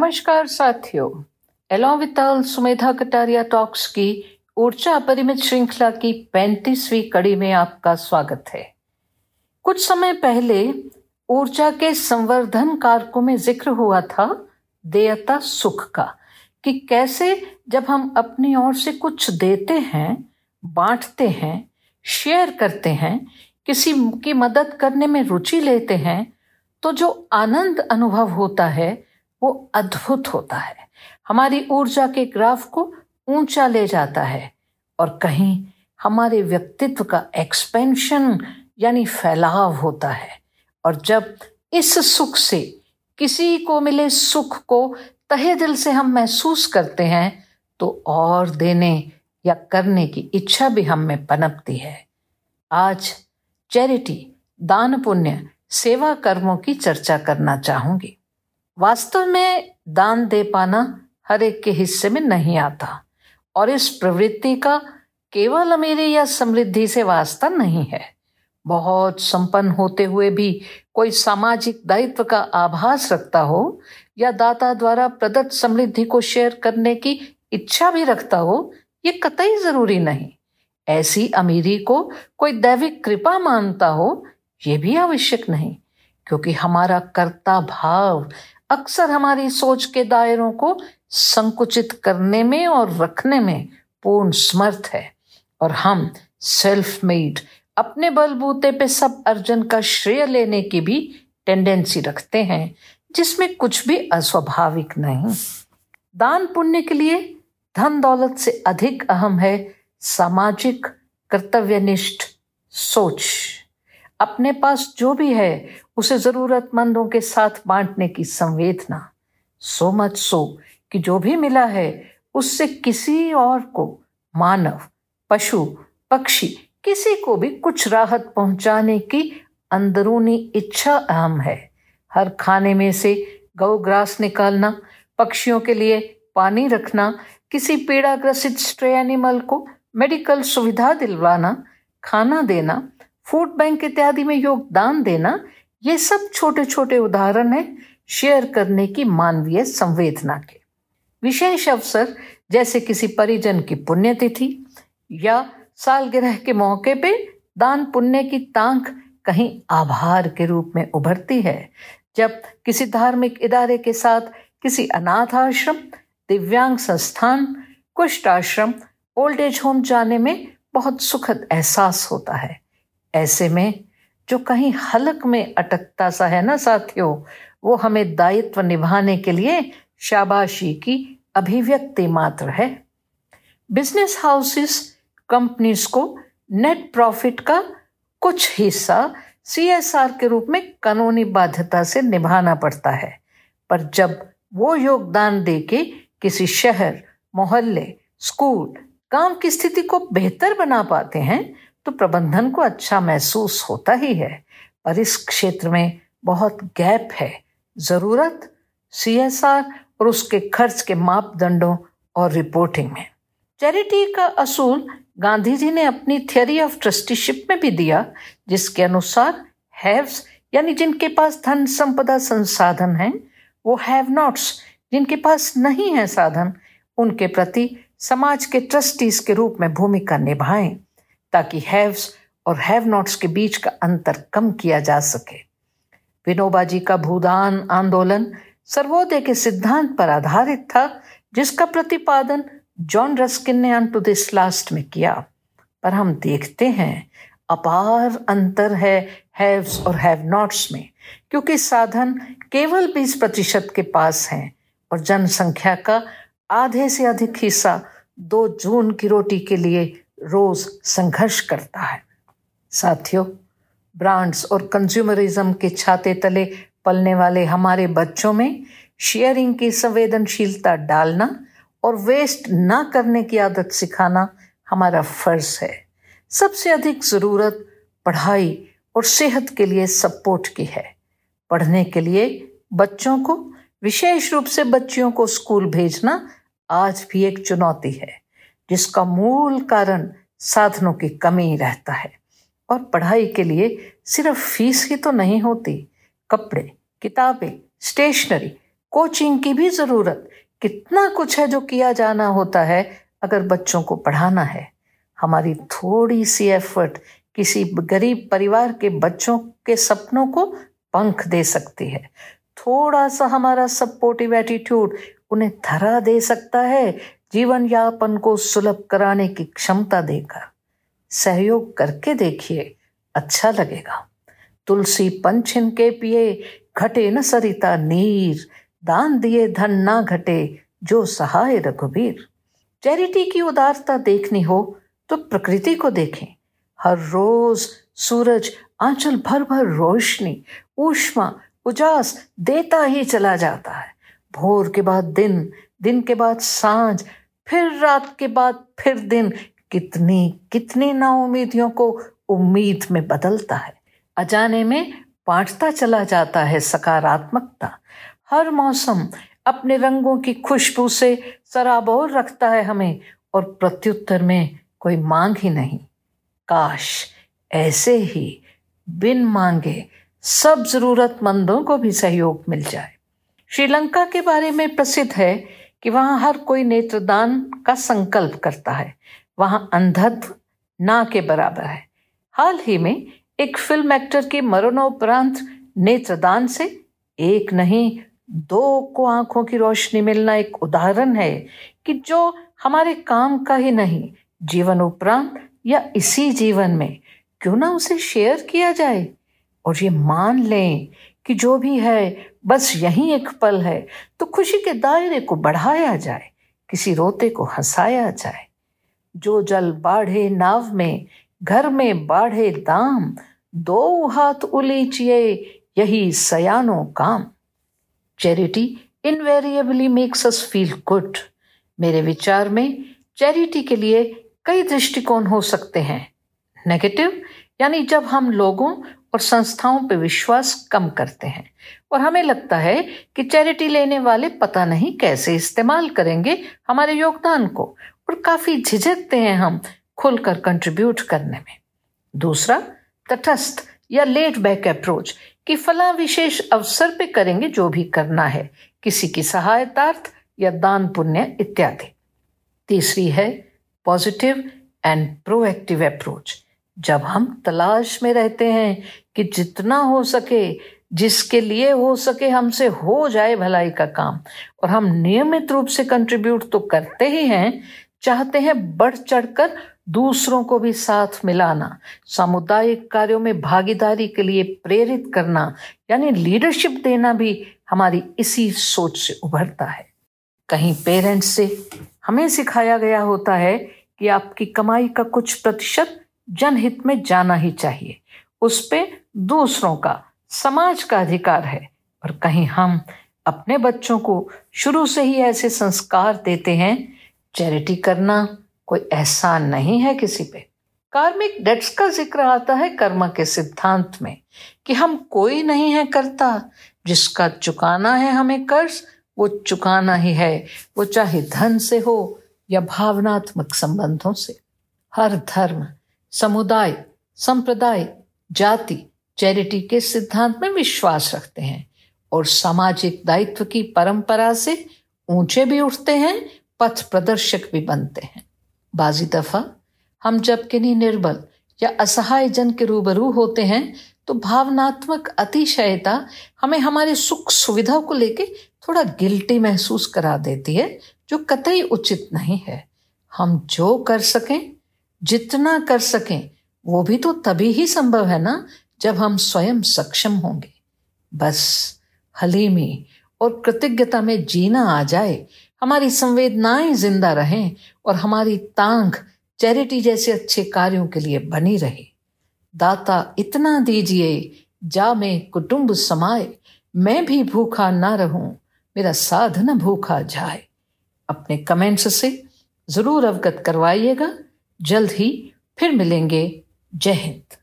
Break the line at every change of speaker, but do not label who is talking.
नमस्कार साथियों, एलोविताल सुमेधा कटारिया टॉक्स की ऊर्जा अपरिमित श्रृंखला की 35वीं कड़ी में आपका स्वागत है। कुछ समय पहले ऊर्जा के संवर्धन कारकों में जिक्र हुआ था देयता सुख का, कि कैसे जब हम अपनी ओर से कुछ देते हैं, बांटते हैं, शेयर करते हैं, किसी की मदद करने में रुचि लेते हैं, तो जो आनंद अनुभव होता है वो अद्भुत होता है। हमारी ऊर्जा के ग्राफ को ऊंचा ले जाता है और कहीं हमारे व्यक्तित्व का एक्सपेंशन यानी फैलाव होता है। और जब इस सुख से किसी को मिले सुख को तहे दिल से हम महसूस करते हैं तो और देने या करने की इच्छा भी हम में पनपती है। आज चैरिटी, दान पुण्य, सेवा कर्मों की चर्चा करना चाहूंगी। वास्तव में दान दे पाना हर एक के हिस्से में नहीं आता और इस प्रवृत्ति का केवल अमीरी या समृद्धि से वास्ता नहीं है। बहुत संपन्न होते हुए भी कोई सामाजिक दायित्व का आभास रखता हो या दाता द्वारा प्रदत्त समृद्धि को शेयर करने की इच्छा भी रखता हो, ये कतई जरूरी नहीं। ऐसी अमीरी को कोई दैविक कृपा मानता हो, ये भी आवश्यक नहीं, क्योंकि हमारा कर्ता भाव अक्सर हमारी सोच के दायरों को संकुचित करने में और रखने में पूर्ण समर्थ है और हम सेल्फ मेड, अपने बलबूते पे सब अर्जन का श्रेय लेने की भी टेंडेंसी रखते हैं, जिसमें कुछ भी अस्वाभाविक नहीं। दान पुण्य के लिए धन दौलत से अधिक अहम है सामाजिक कर्तव्यनिष्ठ सोच। अपने पास जो भी है उसे जरूरतमंदों के साथ बांटने की संवेदना, सो मच सो कि जो भी मिला है उससे किसी और को, मानव, पशु, पक्षी, किसी को भी कुछ राहत पहुंचाने की अंदरूनी इच्छा अहम है। हर खाने में से गौ ग्रास निकालना, पक्षियों के लिए पानी रखना, किसी पीड़ाग्रसित स्ट्रे एनिमल को मेडिकल सुविधा दिलवाना, खाना देना, फूड बैंक इत्यादि में योगदान देना, ये सब छोटे छोटे उदाहरण हैं शेयर करने की मानवीय संवेदना के। विशेष अवसर जैसे किसी परिजन की पुण्यतिथि या सालगिरह के मौके पे दान पुण्य की तांग कहीं आभार के रूप में उभरती है। जब किसी धार्मिक इदारे के साथ किसी अनाथ आश्रम, दिव्यांग संस्थान, कुष्ठ आश्रम, ओल्ड एज होम जाने में बहुत सुखद एहसास होता है। ऐसे में जो कहीं हलक में अटकता सा है ना साथियों, वो हमें दायित्व निभाने के लिए शाबाशी की अभिव्यक्ति मात्र है। बिजनेस हाउसेस, कंपनीज को नेट प्रॉफिट का कुछ हिस्सा CSR के रूप में कानूनी बाध्यता से निभाना पड़ता है, पर जब वो योगदान देके किसी शहर, मोहल्ले, स्कूल, गांव की स्थिति को बेहतर बना पाते हैं तो प्रबंधन को अच्छा महसूस होता ही है। पर इस क्षेत्र में बहुत गैप है। जरूरत CSR और उसके खर्च के मापदंडों और रिपोर्टिंग में। चैरिटी का असूल गांधी जी ने अपनी थियरी ऑफ ट्रस्टीशिप में भी दिया, जिसके अनुसार हैव्स यानी जिनके पास धन संपदा संसाधन हैं, वो हैव नॉट्स जिनके पास नहीं है साधन, उनके प्रति समाज के ट्रस्टीज के रूप में भूमिका निभाएं, ताकि हैव्स और हैव नॉट्स के बीच का अंतर कम किया जा सके। विनोबा जी का भूदान आंदोलन सर्वोदय के सिद्धांत पर आधारित था, जिसका प्रतिपादन जॉन रस्किन ने अनटू दिस लास्ट में किया। पर हम देखते हैं अपार अंतर है हैव्स और हैव नॉट्स में, क्योंकि साधन केवल 20% के पास हैं और जनसंख्या का आधे से अधिक हिस्सा 2 जून की रोटी के लिए रोज संघर्ष करता है। साथियों, ब्रांड्स और कंज्यूमरिज्म के छाते तले पलने वाले हमारे बच्चों में शेयरिंग की संवेदनशीलता डालना और वेस्ट ना करने की आदत सिखाना हमारा फर्ज है। सबसे अधिक जरूरत पढ़ाई और सेहत के लिए सपोर्ट की है। पढ़ने के लिए बच्चों को, विशेष रूप से बच्चियों को स्कूल भेजना आज भी एक चुनौती है, जिसका मूल कारण साधनों की कमी रहता है। और पढ़ाई के लिए सिर्फ फीस ही तो नहीं होती, कपड़े, किताबें, स्टेशनरी, कोचिंग की भी जरूरत, कितना कुछ है जो किया जाना होता है अगर बच्चों को पढ़ाना है। हमारी थोड़ी सी एफर्ट किसी गरीब परिवार के बच्चों के सपनों को पंख दे सकती है। थोड़ा सा हमारा सपोर्टिव एटीट्यूड उन्हें धरा दे सकता है, जीवन यापन को सुलभ कराने की क्षमता देकर। सहयोग करके देखिए, अच्छा लगेगा। तुलसी पंछिन के पिए, घटे न सरिता नीर, दान दिए धन ना घटे, जो सहाय रघुबीर। चैरिटी की उदारता देखनी हो तो प्रकृति को देखें। हर रोज सूरज आंचल भर भर रोशनी, ऊष्मा, उजास देता ही चला जाता है। भोर के बाद दिन, दिन के बाद सांझ, फिर रात के बाद फिर दिन, कितनी कितनी नाउम्मीदियों को उम्मीद में बदलता है। अजाने में बांटता चला जाता है सकारात्मकता। हर मौसम अपने रंगों की खुशबू से सराबोर रखता है हमें, और प्रत्युत्तर में कोई मांग ही नहीं। काश ऐसे ही बिन मांगे सब जरूरतमंदों को भी सहयोग मिल जाए। श्रीलंका के बारे में प्रसिद्ध है कि वहां हर कोई नेत्रदान का संकल्प करता है। वहां अंधत्व ना के बराबर है। हाल ही में एक फिल्म एक्टर की मरणोपरांत नेत्रदान से एक नहीं 2 को आंखों की रोशनी मिलना एक उदाहरण है कि जो हमारे काम का ही नहीं, जीवन उपरांत या इसी जीवन में क्यों ना उसे शेयर किया जाए, और ये मान लें कि जो भी है बस यही एक पल है, तो खुशी के दायरे को बढ़ाया जाए, किसी रोते को हंसाया जाए। जो जल बाढ़े नाव में, घर में बाढ़े दाम, 2 हाथ उलीचिए यही सयानो काम। Charity invariably makes us feel good. मेरे विचार में चैरिटी के लिए कई दृष्टिकोण हो सकते हैं। नेगेटिव यानी जब हम लोगों और संस्थाओं पर विश्वास कम करते हैं और हमें लगता है कि चैरिटी लेने वाले पता नहीं कैसे इस्तेमाल करेंगे हमारे योगदान को, और काफी झिझकते हैं हम खुलकर कंट्रीब्यूट करने में। दूसरा, तटस्थ या लेट बैक अप्रोच कि फला विशेष अवसर पे करेंगे जो भी करना है, किसी की सहायतार्थ या दान पुण्य इत्यादि। तीसरी है पॉजिटिव एंड प्रोएक्टिव अप्रोच, जब हम तलाश में रहते हैं कि जितना हो सके, जिसके लिए हो सके हमसे हो जाए भलाई का काम, और हम नियमित रूप से कंट्रीब्यूट तो करते ही हैं, चाहते हैं बढ़ चढ़कर दूसरों को भी साथ मिलाना, सामुदायिक कार्यों में भागीदारी के लिए प्रेरित करना, यानी लीडरशिप देना भी हमारी इसी सोच से उभरता है। कहीं पेरेंट्स से हमें सिखाया गया होता है कि आपकी कमाई का कुछ प्रतिशत जनहित में जाना ही चाहिए, उस पे दूसरों का, समाज का अधिकार है। और कहीं हम अपने बच्चों को शुरू से ही ऐसे संस्कार देते हैं, चैरिटी करना कोई एहसान नहीं है किसी पे। कार्मिक डेट्स का जिक्र आता है कर्म के सिद्धांत में कि हम कोई नहीं है करता, जिसका चुकाना है हमें कर्ज वो चुकाना ही है, वो चाहे धन से हो या भावनात्मक संबंधों से। हर धर्म, समुदाय, संप्रदाय, जाति चैरिटी के सिद्धांत में विश्वास रखते हैं और सामाजिक दायित्व की परंपरा से ऊंचे भी उठते हैं, पथ प्रदर्शक भी बनते हैं। बाजी दफा हम जब किन्हीं निर्बल या असहाय जन के रूबरू होते हैं तो भावनात्मक अतिशयता हमें हमारे सुख सुविधा को लेके थोड़ा गिल्टी महसूस करा देती है, जो कतई उचित नहीं है। हम जो कर सकें, जितना कर सकें, वो भी तो तभी ही संभव है ना जब हम स्वयं सक्षम होंगे। बस हलीमी और कृतज्ञता में जीना आ जाए, हमारी संवेदनाएं जिंदा रहें और हमारी तांग चैरिटी जैसे अच्छे कार्यों के लिए बनी रहे। दाता इतना दीजिए जा में कुटुंब समाए, मैं भी भूखा ना रहूं, मेरा साध न भूखा जाए। अपने कमेंट्स से जरूर अवगत करवाइएगा। जल्द ही फिर मिलेंगे। जय हिंद।